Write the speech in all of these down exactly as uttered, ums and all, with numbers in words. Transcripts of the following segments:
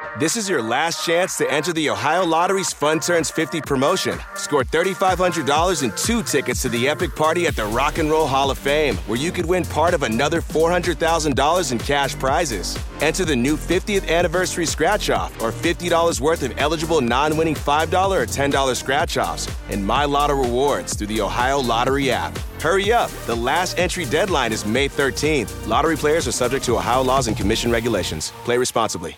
This is your last chance to enter the Ohio Lottery's Fun Turns fifty promotion. Score three thousand five hundred dollars and two tickets to the epic party at the Rock and Roll Hall of Fame, where you could win part of another four hundred thousand dollars in cash prizes. Enter the new fiftieth anniversary scratch-off or fifty dollars worth of eligible non-winning five dollars or ten dollars scratch-offs and My Lotto rewards through the Ohio Lottery app. Hurry up! The last entry deadline is May thirteenth. Lottery players are subject to Ohio laws and commission regulations. Play responsibly.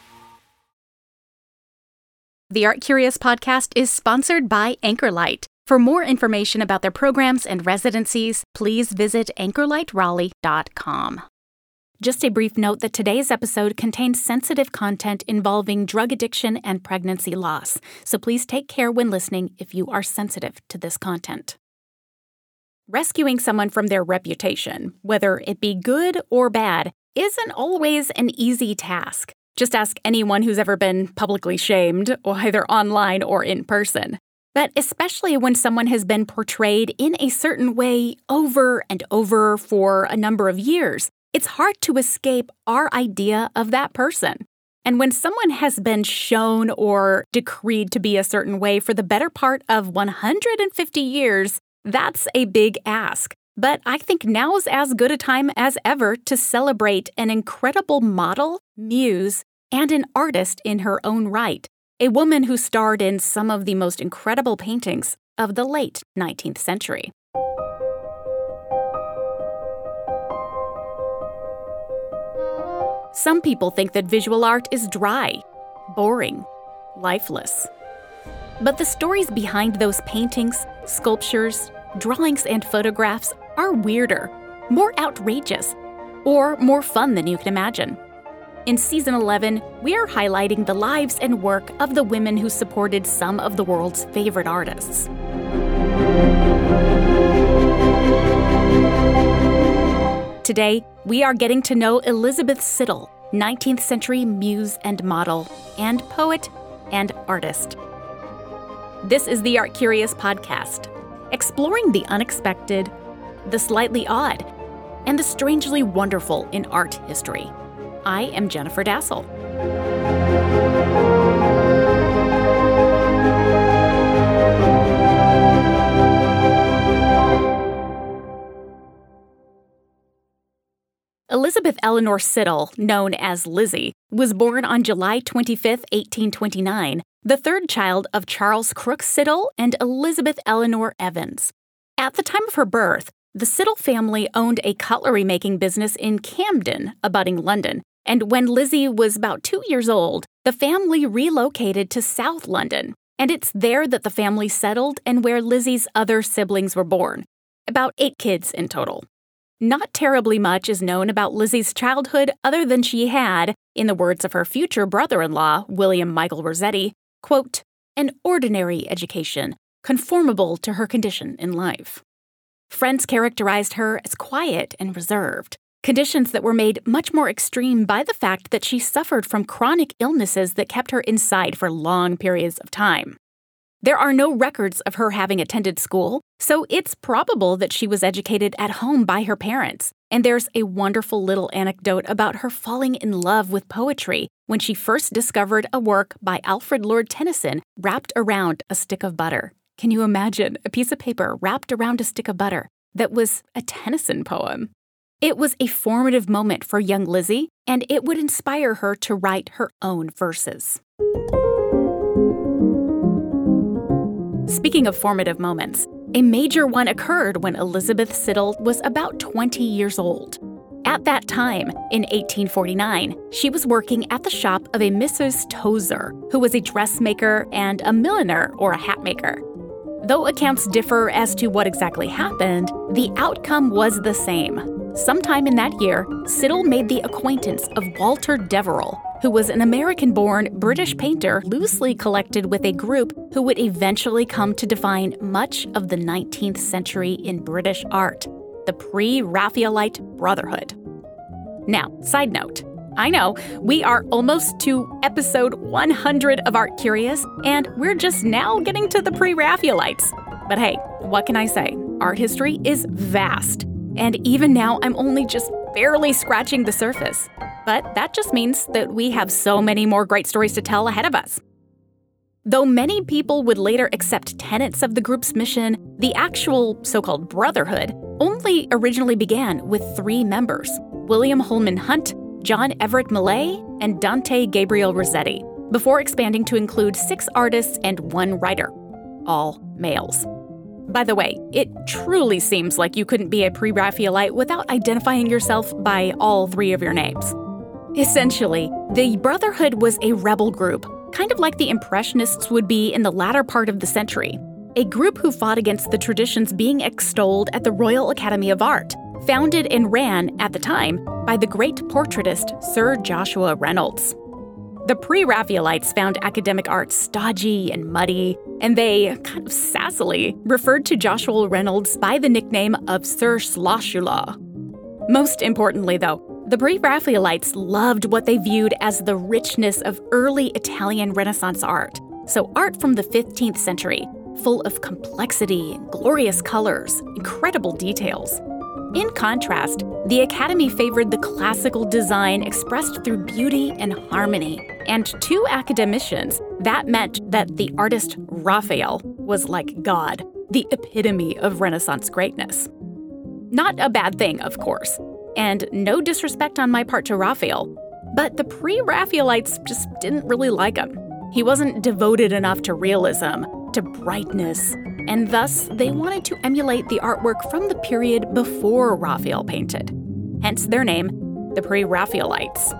The Art Curious podcast is sponsored by Anchorlight. For more information about their programs and residencies, please visit anchor light raleigh dot com. Just a brief note that today's episode contains sensitive content involving drug addiction and pregnancy loss, so please take care when listening if you are sensitive to this content. Rescuing someone from their reputation, whether it be good or bad, isn't always an easy task. Just ask anyone who's ever been publicly shamed, either online or in person. But especially when someone has been portrayed in a certain way over and over for a number of years, it's hard to escape our idea of that person. And when someone has been shown or decreed to be a certain way for the better part of one hundred fifty years, that's a big ask. But I think now's as good a time as ever to celebrate an incredible model, muse, and an artist in her own right, a woman who starred in some of the most incredible paintings of the late nineteenth century. Some people think that visual art is dry, boring, lifeless. But the stories behind those paintings, sculptures, drawings, and photographs are weirder, more outrageous, or more fun than you can imagine. In Season eleven, we are highlighting the lives and work of the women who supported some of the world's favorite artists. Today, we are getting to know Elizabeth Siddal, nineteenth century muse and model, and poet and artist. This is the Art Curious podcast, exploring the unexpected, the slightly odd, and the strangely wonderful in art history. I am Jennifer Dassel. Elizabeth Eleanor Siddal, known as Lizzie, was born on July twenty-fifth, eighteen twenty-nine, the third child of Charles Crooks Siddal and Elizabeth Eleanor Evans. At the time of her birth, the Siddal family owned a cutlery-making business in Camden, abutting London, and when Lizzie was about two years old, the family relocated to South London, and it's there that the family settled and where Lizzie's other siblings were born, about eight kids in total. Not terribly much is known about Lizzie's childhood other than she had, in the words of her future brother-in-law, William Michael Rossetti, quote, an ordinary education, conformable to her condition in life. Friends characterized her as quiet and reserved, conditions that were made much more extreme by the fact that she suffered from chronic illnesses that kept her inside for long periods of time. There are no records of her having attended school, so it's probable that she was educated at home by her parents. And there's a wonderful little anecdote about her falling in love with poetry when she first discovered a work by Alfred Lord Tennyson wrapped around a stick of butter. Can you imagine a piece of paper wrapped around a stick of butter that was a Tennyson poem? It was a formative moment for young Lizzie, and it would inspire her to write her own verses. Speaking of formative moments, a major one occurred when Elizabeth Siddal was about twenty years old. At that time, in eighteen forty-nine, she was working at the shop of a Missus Tozer, who was a dressmaker and a milliner or a hat maker. Though accounts differ as to what exactly happened, the outcome was the same. Sometime in that year, Siddal made the acquaintance of Walter Deverell, who was an American-born British painter loosely collected with a group who would eventually come to define much of the nineteenth century in British art, the Pre-Raphaelite Brotherhood. Now, side note, I know, we are almost to episode one hundred of Art Curious, and we're just now getting to the Pre-Raphaelites. But hey, what can I say? Art history is vast, and even now I'm only just barely scratching the surface. But that just means that we have so many more great stories to tell ahead of us. Though many people would later accept tenets of the group's mission, the actual so-called Brotherhood only originally began with three members: William Holman Hunt, John Everett Millay, and Dante Gabriel Rossetti, before expanding to include six artists and one writer, all males. By the way, it truly seems like you couldn't be a pre-Raphaelite without identifying yourself by all three of your names. Essentially, the Brotherhood was a rebel group, kind of like the Impressionists would be in the latter part of the century, a group who fought against the traditions being extolled at the Royal Academy of Art, founded and ran, at the time, by the great portraitist Sir Joshua Reynolds. The pre-Raphaelites found academic art stodgy and muddy, and they, kind of sassily, referred to Joshua Reynolds by the nickname of Sir Sloshula. Most importantly, though, the pre-Raphaelites loved what they viewed as the richness of early Italian Renaissance art, so art from the fifteenth century, full of complexity, glorious colors, incredible details. In contrast, the Academy favored the classical design expressed through beauty and harmony, and to academicians, that meant that the artist Raphael was like God, the epitome of Renaissance greatness. Not a bad thing, of course. And no disrespect on my part to Raphael, but the pre-Raphaelites just didn't really like him. He wasn't devoted enough to realism, to brightness, and thus they wanted to emulate the artwork from the period before Raphael painted. Hence their name, the Pre-Raphaelites.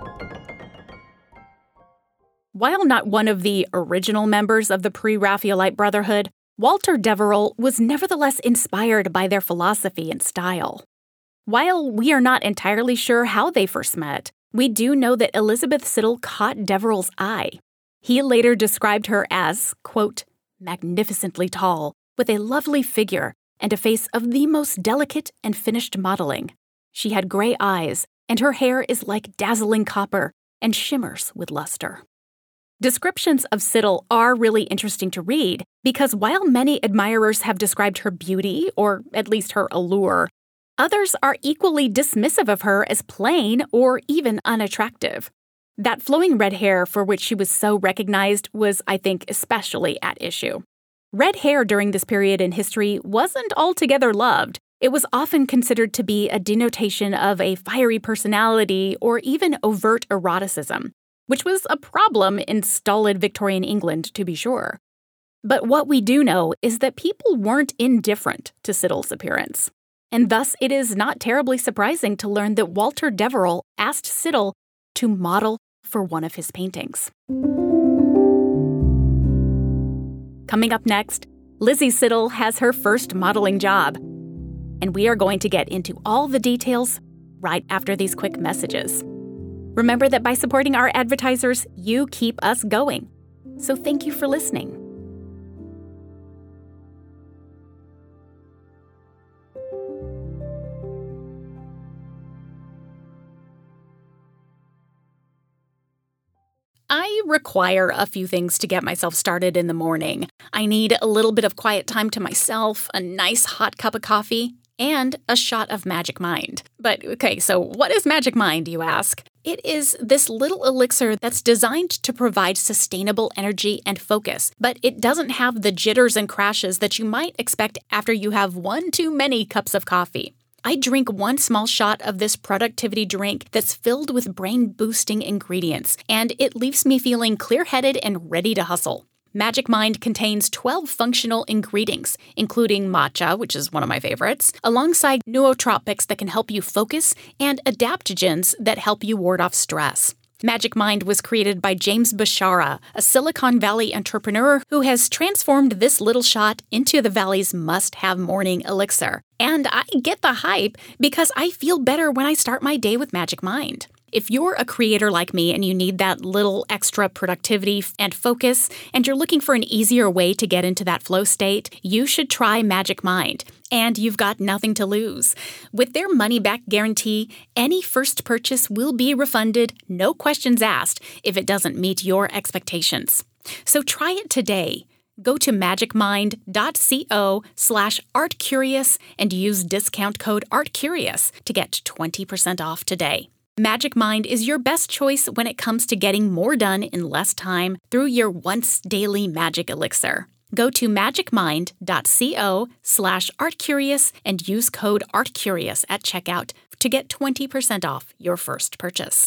While not one of the original members of the Pre-Raphaelite Brotherhood, Walter Deverell was nevertheless inspired by their philosophy and style. While we are not entirely sure how they first met, we do know that Elizabeth Siddal caught Deverell's eye. He later described her as, quote, magnificently tall, with a lovely figure and a face of the most delicate and finished modeling. She had gray eyes, and her hair is like dazzling copper and shimmers with luster. Descriptions of Siddal are really interesting to read because while many admirers have described her beauty, or at least her allure, others are equally dismissive of her as plain or even unattractive. That flowing red hair for which she was so recognized was, I think, especially at issue. Red hair during this period in history wasn't altogether loved. It was often considered to be a denotation of a fiery personality or even overt eroticism, which was a problem in stolid Victorian England, to be sure. But what we do know is that people weren't indifferent to Siddal's appearance. And thus, it is not terribly surprising to learn that Walter Deverell asked Siddal to model for one of his paintings. Coming up next, Lizzie Siddal has her first modeling job. And we are going to get into all the details right after these quick messages. Remember that by supporting our advertisers, you keep us going. So thank you for listening. I require a few things to get myself started in the morning. I need a little bit of quiet time to myself, a nice hot cup of coffee, and a shot of Magic Mind. But okay, so what is Magic Mind, you ask? It is this little elixir that's designed to provide sustainable energy and focus, but it doesn't have the jitters and crashes that you might expect after you have one too many cups of coffee. I drink one small shot of this productivity drink that's filled with brain-boosting ingredients, and it leaves me feeling clear-headed and ready to hustle. Magic Mind contains twelve functional ingredients, including matcha, which is one of my favorites, alongside nootropics that can help you focus, and adaptogens that help you ward off stress. Magic Mind was created by James Bashara, a Silicon Valley entrepreneur who has transformed this little shot into the Valley's must-have morning elixir. And I get the hype because I feel better when I start my day with Magic Mind. If you're a creator like me and you need that little extra productivity and focus, and you're looking for an easier way to get into that flow state, you should try Magic Mind. And you've got nothing to lose. With their money-back guarantee, any first purchase will be refunded, no questions asked, if it doesn't meet your expectations. So try it today. Go to magicmind.co slash artcurious and use discount code ARTCurious to get twenty percent off today. Magic Mind is your best choice when it comes to getting more done in less time through your once daily magic elixir. Go to magicmind.co slash artcurious and use code ARTCurious at checkout to get twenty percent off your first purchase.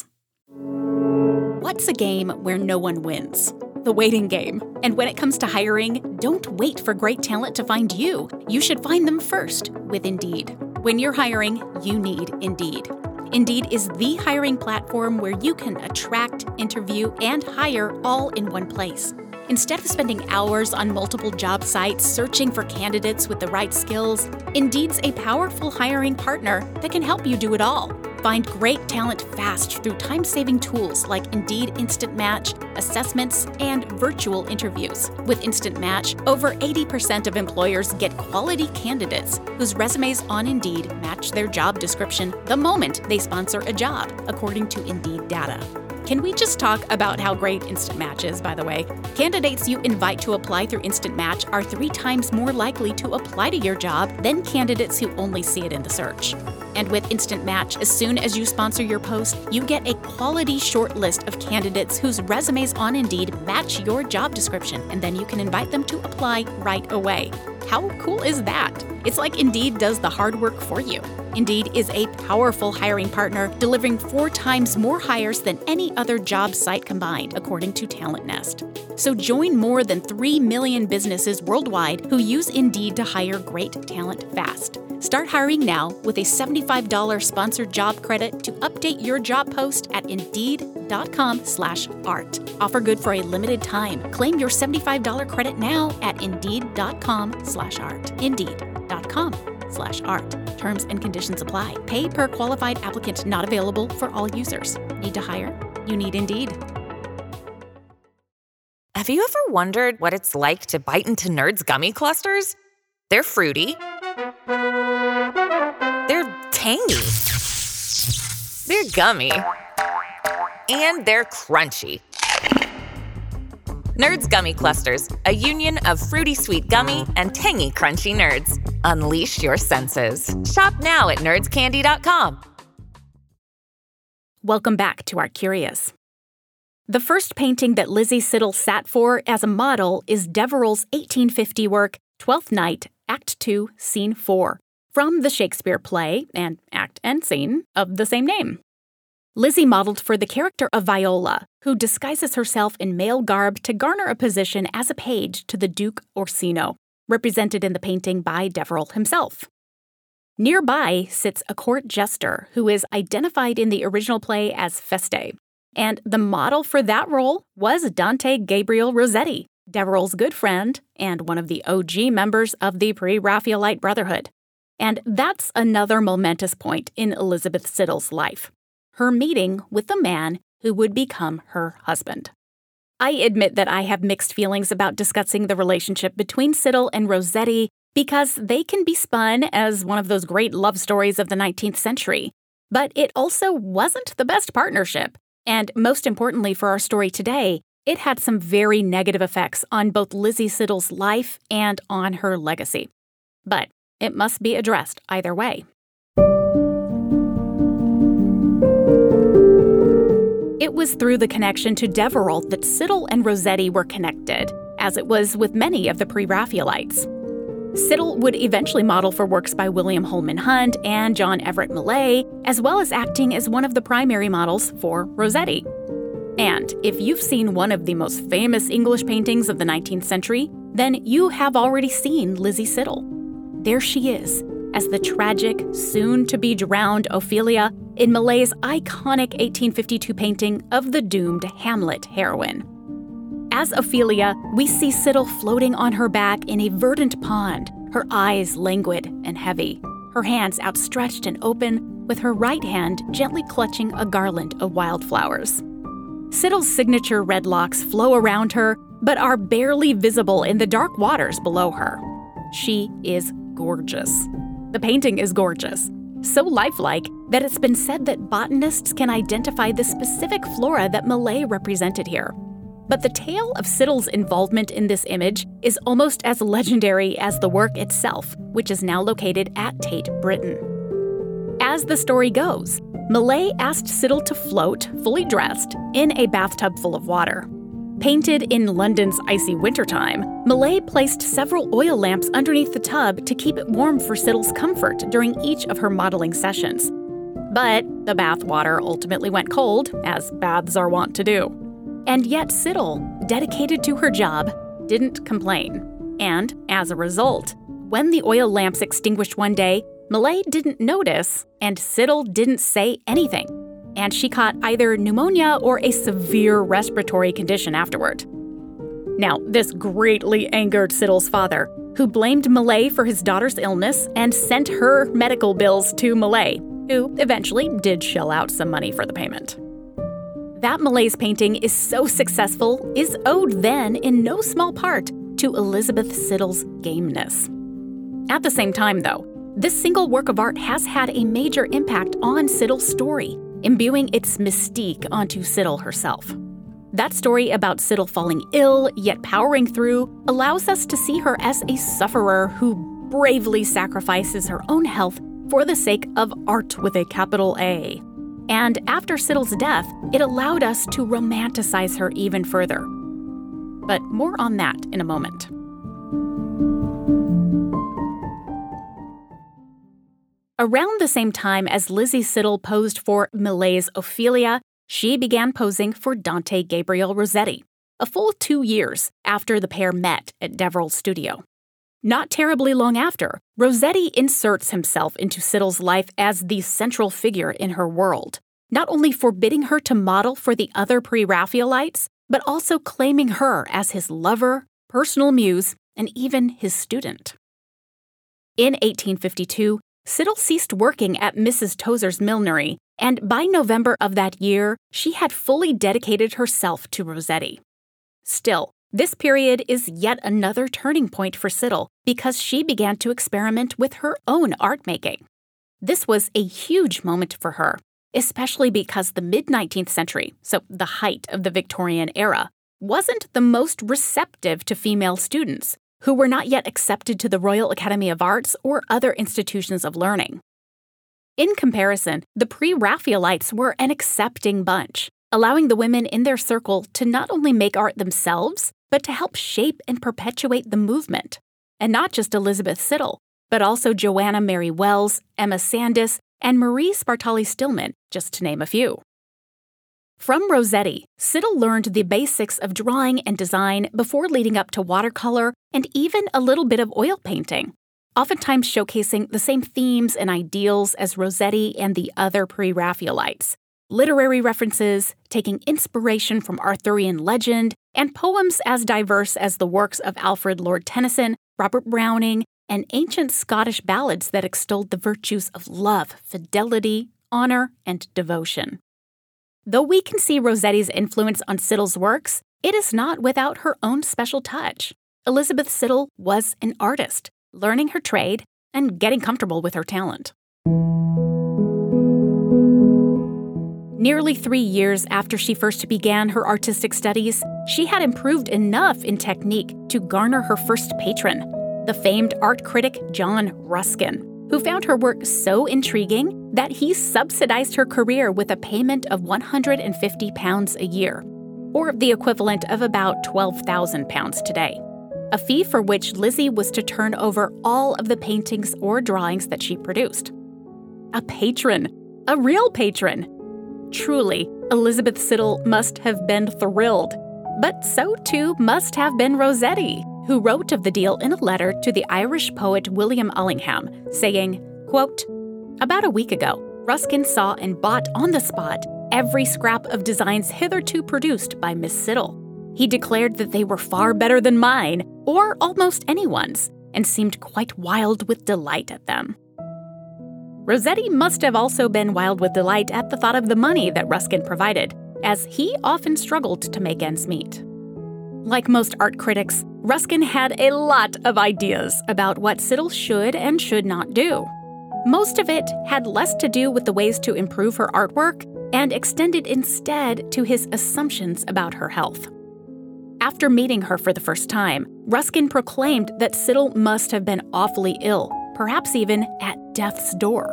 What's a game where no one wins? The waiting game. And when it comes to hiring, don't wait for great talent to find you. You should find them first with Indeed. When you're hiring, you need Indeed. Indeed is the hiring platform where you can attract, interview, and hire all in one place. Instead of spending hours on multiple job sites searching for candidates with the right skills, Indeed's a powerful hiring partner that can help you do it all. Find great talent fast through time-saving tools like Indeed Instant Match, assessments, and virtual interviews. With Instant Match, over eighty percent of employers get quality candidates whose resumes on Indeed match their job description the moment they sponsor a job, according to Indeed data. Can we just talk about how great Instant Match is, by the way? Candidates you invite to apply through Instant Match are three times more likely to apply to your job than candidates who only see it in the search. And with Instant Match, as soon as you sponsor your post, you get a quality short list of candidates whose resumes on Indeed match your job description, and then you can invite them to apply right away. How cool is that? It's like Indeed does the hard work for you. Indeed is a powerful hiring partner, delivering four times more hires than any other job site combined, according to Talent Nest. So join more than three million businesses worldwide who use Indeed to hire great talent fast. Start hiring now with a seventy-five dollars sponsored job credit to update your job post at Indeed.com slash art. Offer good for a limited time. Claim your seventy-five dollars credit now at Indeed.com slash art. Indeed.com slash art. Terms and conditions apply. Pay per qualified applicant. Not available for all users. Need to hire? You need Indeed. Have you ever wondered what it's like to bite into Nerds gummy clusters? They're fruity. They're tangy. They're gummy. And they're crunchy. Nerds Gummy Clusters, a union of fruity sweet gummy and tangy crunchy nerds. Unleash your senses. Shop now at nerds candy dot com. Welcome back to Art Curious. The first painting that Lizzie Siddall sat for as a model is Deverell's eighteen fifty work, Twelfth Night, Act two, Scene four, from the Shakespeare play and act and scene of the same name. Lizzie modeled for the character of Viola, who disguises herself in male garb to garner a position as a page to the Duke Orsino, represented in the painting by Deverell himself. Nearby sits a court jester who is identified in the original play as Feste, and the model for that role was Dante Gabriel Rossetti, Deverell's good friend and one of the O G members of the Pre-Raphaelite Brotherhood. And that's another momentous point in Elizabeth Siddall's life, her meeting with the man who would become her husband. I admit that I have mixed feelings about discussing the relationship between Siddall and Rossetti because they can be spun as one of those great love stories of the nineteenth century. But it also wasn't the best partnership. And most importantly for our story today, it had some very negative effects on both Lizzie Siddall's life and on her legacy. But it must be addressed either way. It was through the connection to Deverell that Siddall and Rossetti were connected, as it was with many of the Pre-Raphaelites. Siddall would eventually model for works by William Holman Hunt and John Everett Millais, as well as acting as one of the primary models for Rossetti. And if you've seen one of the most famous English paintings of the nineteenth century, then you have already seen Lizzie Siddall. There she is, as the tragic, soon-to-be-drowned Ophelia in Millais' iconic eighteen fifty-two painting of the doomed Hamlet heroine. As Ophelia, we see Siddall floating on her back in a verdant pond, her eyes languid and heavy, her hands outstretched and open, with her right hand gently clutching a garland of wildflowers. Siddall's signature red locks flow around her, but are barely visible in the dark waters below her. She is gorgeous. The painting is gorgeous, so lifelike that it's been said that botanists can identify the specific flora that Millais represented here. But the tale of Siddall's involvement in this image is almost as legendary as the work itself, which is now located at Tate Britain. As the story goes, Millay asked Siddle to float, fully dressed, in a bathtub full of water. Painted in London's icy wintertime, Millay placed several oil lamps underneath the tub to keep it warm for Siddle's comfort during each of her modeling sessions. But the bath water ultimately went cold, as baths are wont to do. And yet Siddle, dedicated to her job, didn't complain. And, as a result, when the oil lamps extinguished one day, Millay didn't notice, and Siddle didn't say anything. And she caught either pneumonia or a severe respiratory condition afterward. Now, this greatly angered Siddle's father, who blamed Millay for his daughter's illness and sent her medical bills to Millay, who eventually did shell out some money for the payment. That Millay's painting is so successful is owed then in no small part to Elizabeth Siddle's gameness. At the same time, though, this single work of art has had a major impact on Siddle's story, imbuing its mystique onto Siddle herself. That story about Siddle falling ill, yet powering through, allows us to see her as a sufferer who bravely sacrifices her own health for the sake of art with a capital A. And after Siddle's death, it allowed us to romanticize her even further. But more on that in a moment. Around the same time as Lizzie Siddle posed for Millay's Ophelia, she began posing for Dante Gabriel Rossetti, a full two years after the pair met at Deverell's studio. Not terribly long after, Rossetti inserts himself into Siddle's life as the central figure in her world, not only forbidding her to model for the other pre-Raphaelites, but also claiming her as his lover, personal muse, and even his student. In eighteen fifty-two, Siddle ceased working at Missus Tozer's millinery, and by November of that year, she had fully dedicated herself to Rossetti. Still, this period is yet another turning point for Siddle because she began to experiment with her own art making. This was a huge moment for her, especially because the mid-nineteenth century, so the height of the Victorian era, wasn't the most receptive to female students, who were not yet accepted to the Royal Academy of Arts or other institutions of learning. In comparison, the pre-Raphaelites were an accepting bunch, allowing the women in their circle to not only make art themselves, but to help shape and perpetuate the movement. And not just Elizabeth Siddle, but also Joanna Mary Wells, Emma Sandys, and Marie Spartali Stillman, just to name a few. From Rossetti, Siddle learned the basics of drawing and design before leading up to watercolor and even a little bit of oil painting, oftentimes showcasing the same themes and ideals as Rossetti and the other pre-Raphaelites. Literary references, taking inspiration from Arthurian legend, and poems as diverse as the works of Alfred Lord Tennyson, Robert Browning, and ancient Scottish ballads that extolled the virtues of love, fidelity, honor, and devotion. Though we can see Rossetti's influence on Siddle's works, it is not without her own special touch. Elizabeth Siddle was an artist, learning her trade and getting comfortable with her talent. Nearly three years after she first began her artistic studies, she had improved enough in technique to garner her first patron, the famed art critic John Ruskin, who found her work so intriguing that he subsidized her career with a payment of one hundred fifty pounds a year, or the equivalent of about twelve thousand pounds today, a fee for which Lizzie was to turn over all of the paintings or drawings that she produced. A patron, a real patron. Truly, Elizabeth Siddle must have been thrilled, but so too must have been Rossetti, who wrote of the deal in a letter to the Irish poet William Allingham, saying, quote, "About a week ago, Ruskin saw and bought on the spot every scrap of designs hitherto produced by Miss Siddle. He declared that they were far better than mine, or almost anyone's, and seemed quite wild with delight at them." Rossetti must have also been wild with delight at the thought of the money that Ruskin provided, as he often struggled to make ends meet. Like most art critics, Ruskin had a lot of ideas about what Siddle should and should not do. Most of it had less to do with the ways to improve her artwork and extended instead to his assumptions about her health. After meeting her for the first time, Ruskin proclaimed that Siddle must have been awfully ill, perhaps even at death's door.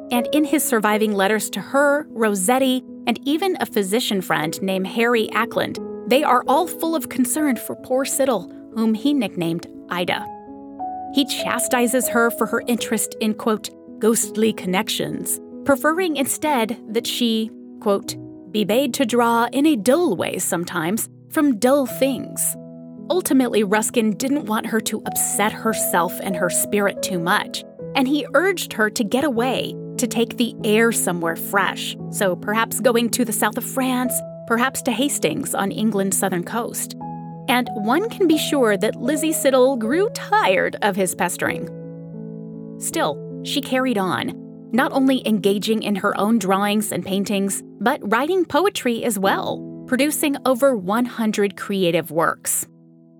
And in his surviving letters to her, Rossetti, and even a physician friend named Harry Ackland, they are all full of concern for poor Siddle, whom he nicknamed Ida. He chastises her for her interest in, quote, ghostly connections, preferring instead that she, quote, be made to draw in a dull way sometimes from dull things. Ultimately, Ruskin didn't want her to upset herself and her spirit too much, and he urged her to get away, to take the air somewhere fresh, so perhaps going to the south of France, perhaps to Hastings on England's southern coast. And one can be sure that Lizzie Siddal grew tired of his pestering. Still, she carried on, not only engaging in her own drawings and paintings, but writing poetry as well, producing over one hundred creative works.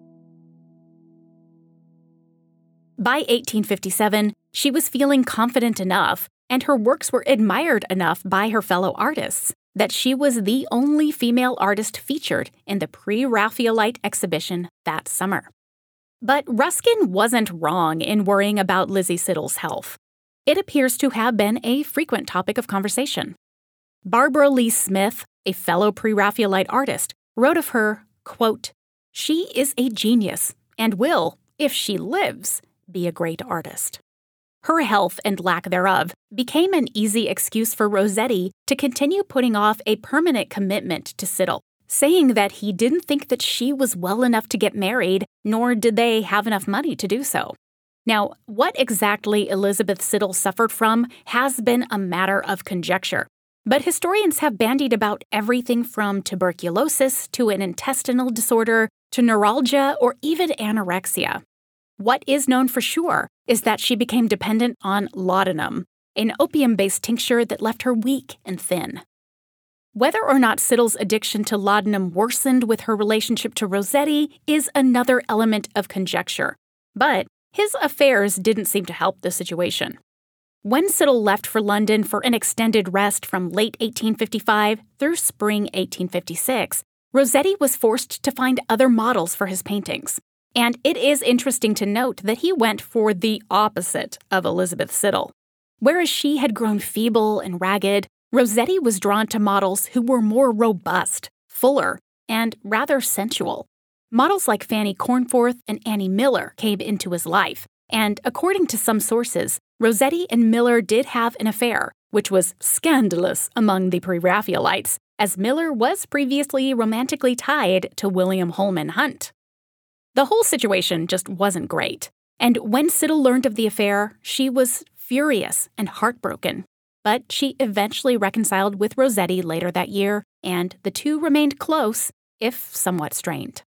By eighteen fifty-seven, she was feeling confident enough, and her works were admired enough by her fellow artists, that she was the only female artist featured in the Pre-Raphaelite exhibition that summer. But Ruskin wasn't wrong in worrying about Lizzie Siddal's health. It appears to have been a frequent topic of conversation. Barbara Lee Smith, a fellow Pre-Raphaelite artist, wrote of her, quote, she is a genius and will, if she lives, be a great artist. Her health and lack thereof became an easy excuse for Rossetti to continue putting off a permanent commitment to Siddal, saying that he didn't think that she was well enough to get married, nor did they have enough money to do so. Now, what exactly Elizabeth Siddal suffered from has been a matter of conjecture, but historians have bandied about everything from tuberculosis to an intestinal disorder to neuralgia or even anorexia. What is known for sure is that she became dependent on laudanum, an opium-based tincture that left her weak and thin. Whether or not Siddal's addiction to laudanum worsened with her relationship to Rossetti is another element of conjecture, but his affairs didn't seem to help the situation. When Siddal left for London for an extended rest from late eighteen fifty-five through spring eighteen fifty-six, Rossetti was forced to find other models for his paintings. And it is interesting to note that he went for the opposite of Elizabeth Siddal. Whereas she had grown feeble and ragged, Rossetti was drawn to models who were more robust, fuller, and rather sensual. Models like Fanny Cornforth and Annie Miller came into his life, and according to some sources, Rossetti and Miller did have an affair, which was scandalous among the Pre-Raphaelites, as Miller was previously romantically tied to William Holman Hunt. The whole situation just wasn't great, and when Siddal learned of the affair, she was furious and heartbroken. But she eventually reconciled with Rossetti later that year, and the two remained close, if somewhat strained.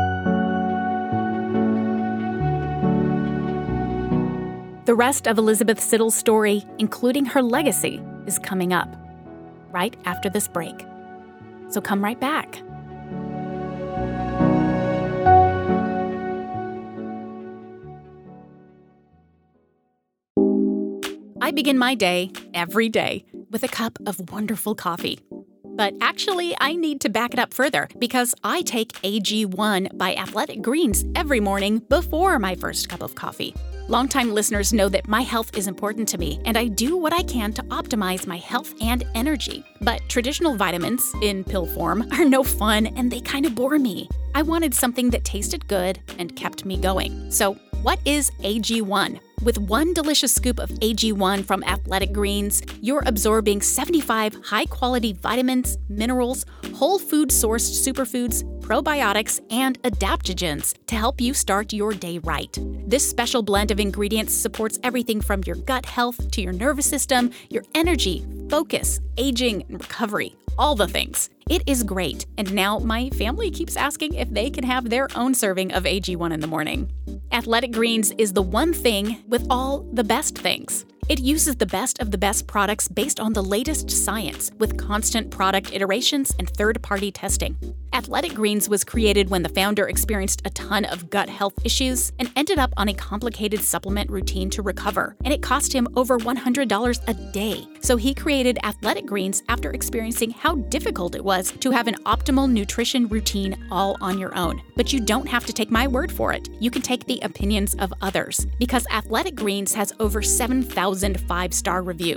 The rest of Elizabeth Siddal's story, including her legacy, is coming up right after this break. So come right back. I begin my day, every day, with a cup of wonderful coffee. But actually, I need to back it up further because I take A G one by Athletic Greens every morning before my first cup of coffee. Longtime listeners know that my health is important to me, and I do what I can to optimize my health and energy. But traditional vitamins, in pill form, are no fun and they kind of bore me. I wanted something that tasted good and kept me going. So, what is A G one? With one delicious scoop of A G one from Athletic Greens, you're absorbing seventy-five high-quality vitamins, minerals, whole food-sourced superfoods, probiotics, and adaptogens to help you start your day right. This special blend of ingredients supports everything from your gut health to your nervous system, your energy, focus, aging, and recovery. All the things. It is great, and now my family keeps asking if they can have their own serving of A G one in the morning. Athletic Greens is the one thing with all the best things. It uses the best of the best products based on the latest science, with constant product iterations and third-party testing. Athletic Greens was created when the founder experienced a ton of gut health issues and ended up on a complicated supplement routine to recover, and it cost him over one hundred dollars a day. So he created Athletic Greens after experiencing how difficult it was to have an optimal nutrition routine all on your own. But you don't have to take my word for it. You can take the opinions of others, because Athletic Greens has over seven thousand five-star reviews.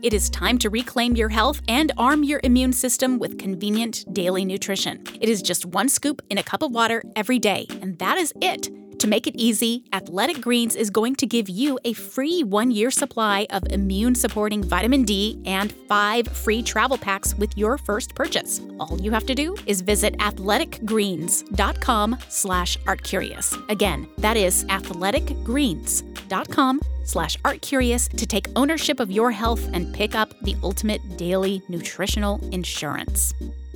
it is time to reclaim your health and arm your immune system with convenient daily nutrition. It is just one scoop in a cup of water every day, and that is it. To make it easy, Athletic Greens is going to give you a free one-year supply of immune-supporting vitamin D and five free travel packs with your first purchase. All you have to do is visit athleticgreens.com slash artcurious. Again, that is athleticgreens.com slash artcurious to take ownership of your health and pick up the ultimate daily nutritional insurance.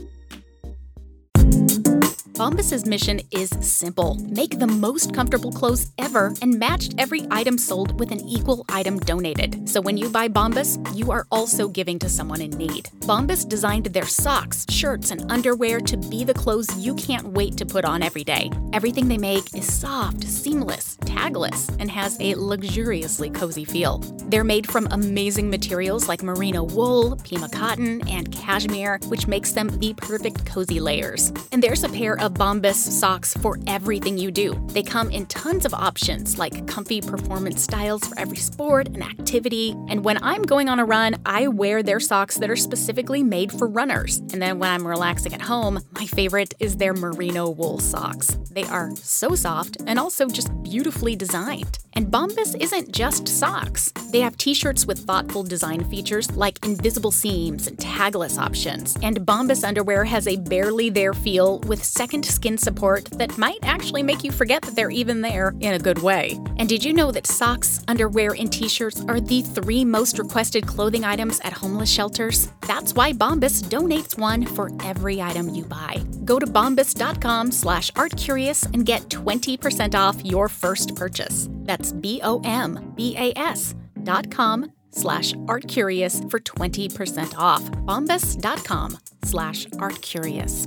Bombas' mission is simple. Make the most comfortable clothes ever and match every item sold with an equal item donated. So when you buy Bombas, you are also giving to someone in need. Bombas designed their socks, shirts, and underwear to be the clothes you can't wait to put on every day. Everything they make is soft, seamless, tagless, and has a luxuriously cozy feel. They're made from amazing materials like merino wool, Pima cotton, and cashmere, which makes them the perfect cozy layers. And there's a pair of Bombas socks for everything you do. They come in tons of options, like comfy performance styles for every sport and activity. And when I'm going on a run, I wear their socks that are specifically made for runners. And then when I'm relaxing at home, my favorite is their merino wool socks. They are so soft and also just beautifully designed. And Bombas isn't just socks. They have t-shirts with thoughtful design features like invisible seams and tagless options. And Bombas underwear has a barely there feel with second skin support that might actually make you forget that they're even there in a good way. And did you know that socks, underwear, and t-shirts are the three most requested clothing items at homeless shelters? That's why Bombas donates one for every item you buy. Go to bombas.com slash artcurious and get twenty percent off your first purchase. That's B-O-M-B-A-S dot com slash artcurious for twenty percent off. Bombas.com slash artcurious.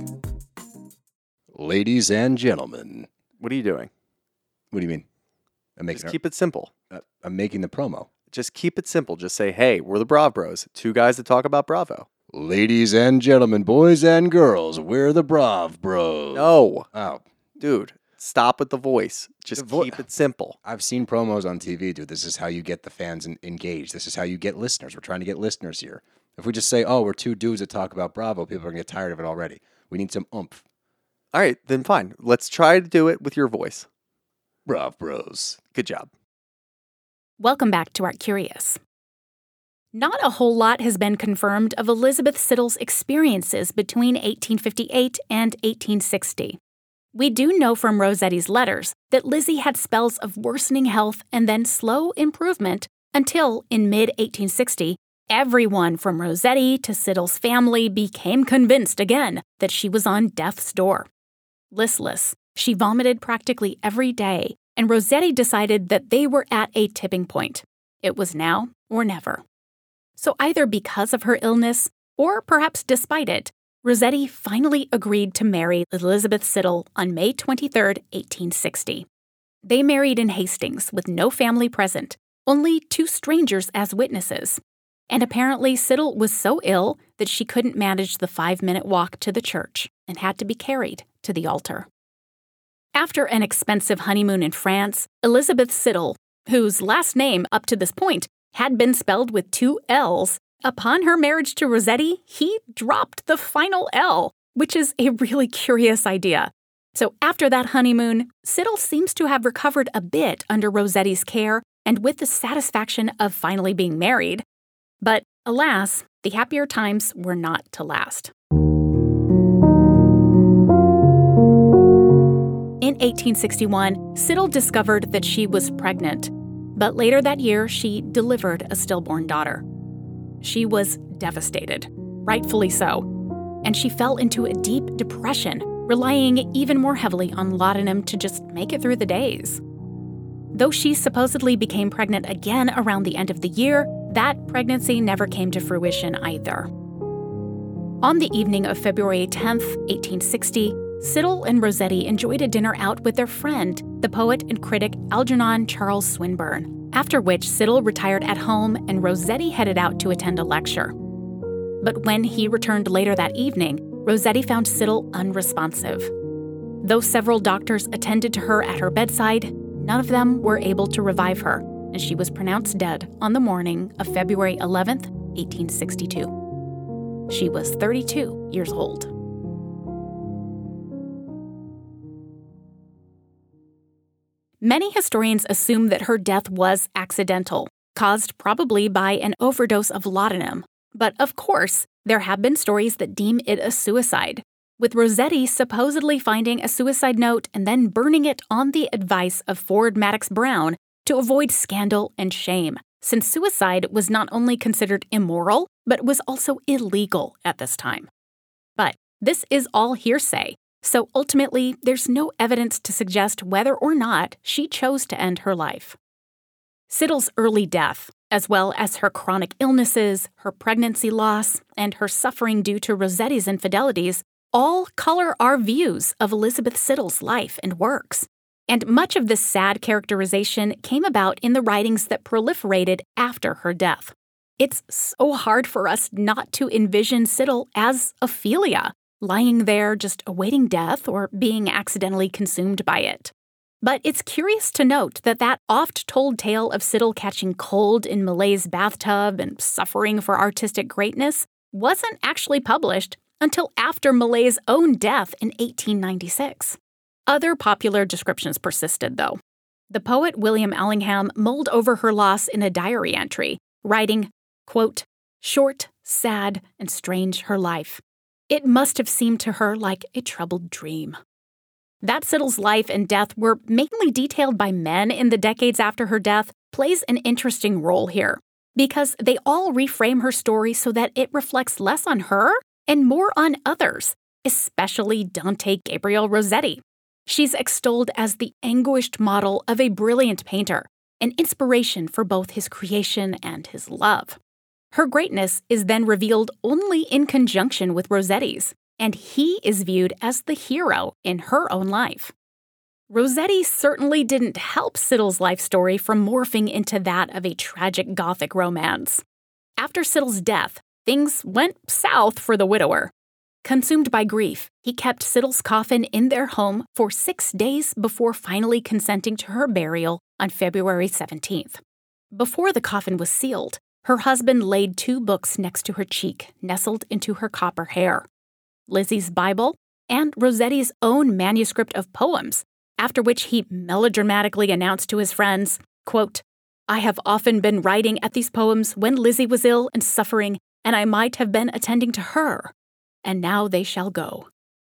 Ladies and gentlemen. What are you doing? What do you mean? I'm making Just keep it simple. uh, I'm making the promo. Just keep it simple. Just say, hey, we're the Brav Bros. Two guys that talk about Bravo. Ladies and gentlemen, boys and girls, we're the Brav Bros. No. Oh, Dude, stop with the voice. Just The vo- keep it simple. I've seen promos on T V, dude. This is how you get the fans en- engaged. This is how you get listeners. We're trying to get listeners here. If we just say, oh, we're two dudes that talk about Bravo, people are going to get tired of it already. We need some oomph. All right, then fine. Let's try to do it with your voice. Brav Bros. Good job. Welcome back to Art Curious. Not a whole lot has been confirmed of Elizabeth Siddal's experiences between eighteen fifty-eight and eighteen sixty. We do know from Rossetti's letters that Lizzie had spells of worsening health and then slow improvement until, in mid eighteen sixty, everyone from Rossetti to Siddal's family became convinced again that she was on death's door. Listless, she vomited practically every day, and Rossetti decided that they were at a tipping point. It was now or never. So either because of her illness, or perhaps despite it, Rossetti finally agreed to marry Elizabeth Siddal on May twenty-third, eighteen sixty. They married in Hastings with no family present, only two strangers as witnesses. And apparently Siddal was so ill that she couldn't manage the five-minute walk to the church and had to be carried to the altar. After an expensive honeymoon in France, Elizabeth Siddal, whose last name up to this point had been spelled with two L's, upon her marriage to Rossetti, he dropped the final L, which is a really curious idea. So after that honeymoon, Siddal seems to have recovered a bit under Rossetti's care and with the satisfaction of finally being married. But alas, the happier times were not to last. In eighteen sixty-one, Siddal discovered that she was pregnant, but later that year she delivered a stillborn daughter. She was devastated, rightfully so, and she fell into a deep depression, relying even more heavily on laudanum to just make it through the days. Though she supposedly became pregnant again around the end of the year, that pregnancy never came to fruition either. On the evening of February tenth, eighteen sixty, Siddal and Rossetti enjoyed a dinner out with their friend, the poet and critic Algernon Charles Swinburne, after which Siddal retired at home and Rossetti headed out to attend a lecture. But when he returned later that evening, Rossetti found Siddal unresponsive. Though several doctors attended to her at her bedside, none of them were able to revive her, and she was pronounced dead on the morning of February eleventh, eighteen sixty-two. She was thirty-two years old. Many historians assume that her death was accidental, caused probably by an overdose of laudanum. But of course, there have been stories that deem it a suicide, with Rossetti supposedly finding a suicide note and then burning it on the advice of Ford Madox Brown to avoid scandal and shame, since suicide was not only considered immoral, but was also illegal at this time. But this is all hearsay, so ultimately there's no evidence to suggest whether or not she chose to end her life. Siddal's early death, as well as her chronic illnesses, her pregnancy loss, and her suffering due to Rossetti's infidelities, all color our views of Elizabeth Siddal's life and works. And much of this sad characterization came about in the writings that proliferated after her death. It's so hard for us not to envision Siddal as Ophelia, lying there just awaiting death or being accidentally consumed by it. But it's curious to note that that oft-told tale of Siddal catching cold in Millet's bathtub and suffering for artistic greatness wasn't actually published until after Millet's own death in eighteen ninety-six. Other popular descriptions persisted, though. The poet William Allingham mulled over her loss in a diary entry, writing, quote, "Short, sad, and strange her life. It must have seemed to her like a troubled dream." That Siddal's life and death were mainly detailed by men in the decades after her death plays an interesting role here, because they all reframe her story so that it reflects less on her and more on others, especially Dante Gabriel Rossetti. She's extolled as the anguished model of a brilliant painter, an inspiration for both his creation and his love. Her greatness is then revealed only in conjunction with Rossetti's, and he is viewed as the hero in her own life. Rossetti certainly didn't help Siddal's life story from morphing into that of a tragic Gothic romance. After Siddal's death, things went south for the widower. Consumed by grief, he kept Siddal's coffin in their home for six days before finally consenting to her burial on February seventeenth. Before the coffin was sealed, her husband laid two books next to her cheek, nestled into her copper hair: Lizzie's Bible and Rossetti's own manuscript of poems, after which he melodramatically announced to his friends, quote, "I have often been writing at these poems when Lizzie was ill and suffering, and I might have been attending to her. And now they shall go."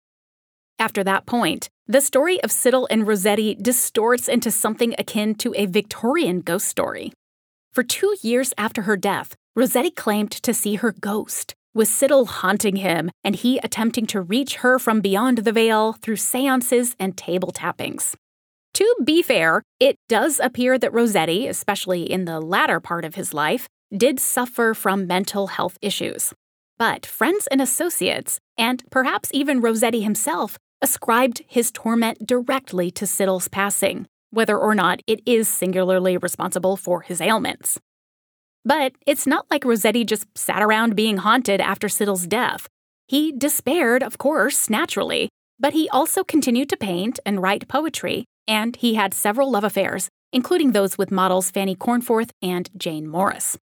After that point, the story of Siddal and Rossetti distorts into something akin to a Victorian ghost story. For two years after her death, Rossetti claimed to see her ghost, with Siddal haunting him and he attempting to reach her from beyond the veil through seances and table tappings. To be fair, it does appear that Rossetti, especially in the latter part of his life, did suffer from mental health issues. But friends and associates, and perhaps even Rossetti himself, ascribed his torment directly to Siddal's passing, whether or not it is singularly responsible for his ailments. But it's not like Rossetti just sat around being haunted after Siddal's death. He despaired, of course, naturally, but he also continued to paint and write poetry, and he had several love affairs, including those with models Fanny Cornforth and Jane Morris.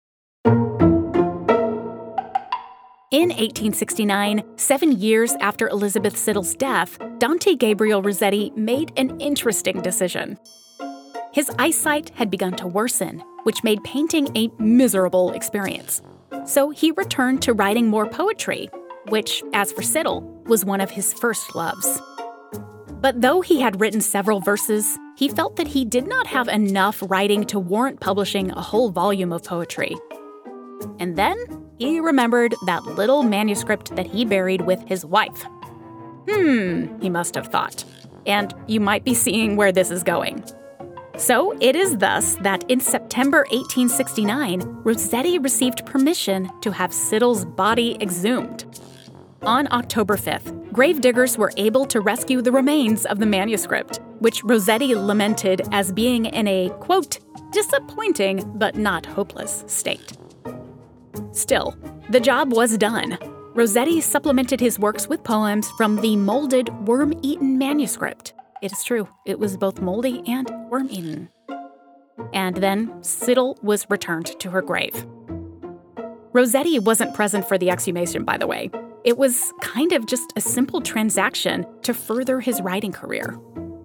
In eighteen sixty-nine, seven years after Elizabeth Siddal's death, Dante Gabriel Rossetti made an interesting decision. His eyesight had begun to worsen, which made painting a miserable experience. So he returned to writing more poetry, which, as for Siddal, was one of his first loves. But though he had written several verses, he felt that he did not have enough writing to warrant publishing a whole volume of poetry. And then he remembered that little manuscript that he buried with his wife. Hmm, he must have thought. And you might be seeing where this is going. So it is thus that in September eighteen sixty-nine, Rossetti received permission to have Siddal's body exhumed. On October fifth, gravediggers were able to rescue the remains of the manuscript, which Rossetti lamented as being in a, quote, disappointing but not hopeless state. Still, the job was done. Rossetti supplemented his works with poems from the molded, worm-eaten manuscript. It is true, it was both moldy and worm-eaten. And then Siddal was returned to her grave. Rossetti wasn't present for the exhumation, by the way. It was kind of just a simple transaction to further his writing career.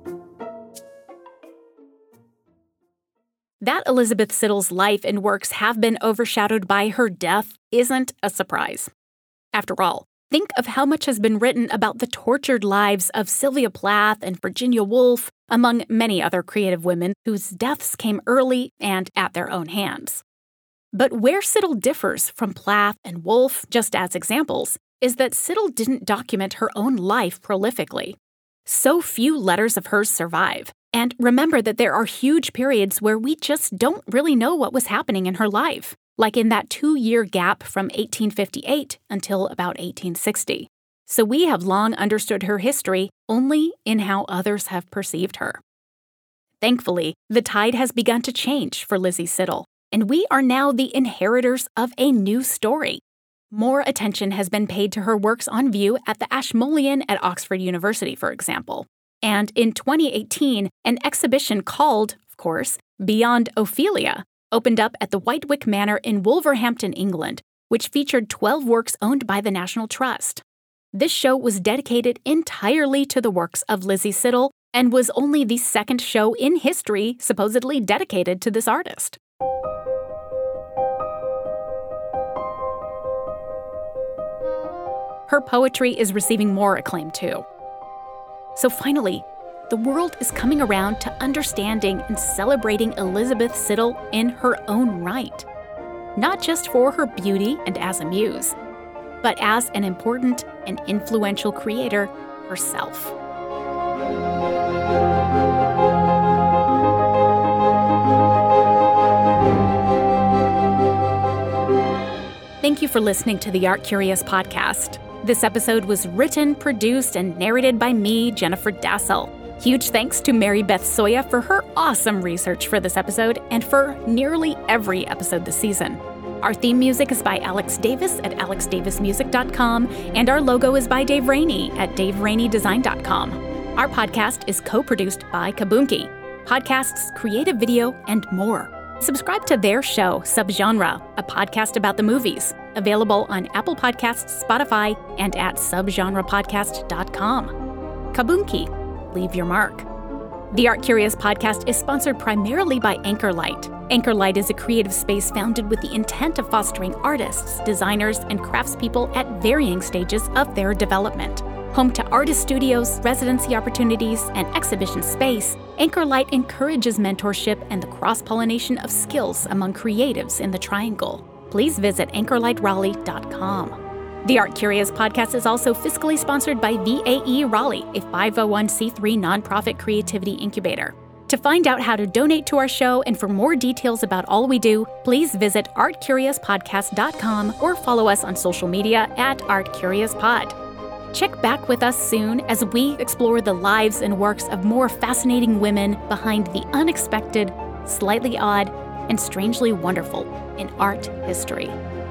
That Elizabeth Siddal's life and works have been overshadowed by her death isn't a surprise. After all, think of how much has been written about the tortured lives of Sylvia Plath and Virginia Woolf, among many other creative women whose deaths came early and at their own hands. But where Siddal differs from Plath and Woolf, just as examples, is that Siddal didn't document her own life prolifically. So few letters of hers survive. And remember that there are huge periods where we just don't really know what was happening in her life, like in that two-year gap from eighteen fifty-eight until about eighteen sixty. So we have long understood her history only in how others have perceived her. Thankfully, the tide has begun to change for Lizzie Siddal, and we are now the inheritors of a new story. More attention has been paid to her works on view at the Ashmolean at Oxford University, for example. And in twenty eighteen, an exhibition called, of course, Beyond Ophelia opened up at the Whitewick Manor in Wolverhampton, England, which featured twelve works owned by the National Trust. This show was dedicated entirely to the works of Lizzie Siddal and was only the second show in history supposedly dedicated to this artist. Her poetry is receiving more acclaim, too. So finally, the world is coming around to understanding and celebrating Elizabeth Siddal in her own right. Not just for her beauty and as a muse, but as an important and influential creator herself. Thank you for listening to the Art Curious podcast. This episode was written, produced, and narrated by me, Jennifer Dassel. Huge thanks to Mary Beth Soya for her awesome research for this episode and for nearly every episode this season. Our theme music is by Alex Davis at alex davis music dot com, and our logo is by Dave Rainey at dave rainey design dot com. Our podcast is co-produced by Kaboomki, podcasts, creative video, and more. Subscribe to their show, Subgenre, a podcast about the movies, available on Apple Podcasts, Spotify, and at subgenre podcast dot com. Kaboomki, leave your mark. The Art Curious podcast is sponsored primarily by Anchorlight. Anchorlight is a creative space founded with the intent of fostering artists, designers, and craftspeople at varying stages of their development. Home to artist studios, residency opportunities, and exhibition space, Anchorlight encourages mentorship and the cross-pollination of skills among creatives in the Triangle. Please visit anchorlight raleigh dot com. The Art Curious podcast is also fiscally sponsored by V A E Raleigh, a five oh one c three nonprofit creativity incubator. To find out how to donate to our show and for more details about all we do, please visit art curious podcast dot com or follow us on social media at art curious pod. Check back with us soon as we explore the lives and works of more fascinating women behind the unexpected, slightly odd, and strangely wonderful in art history.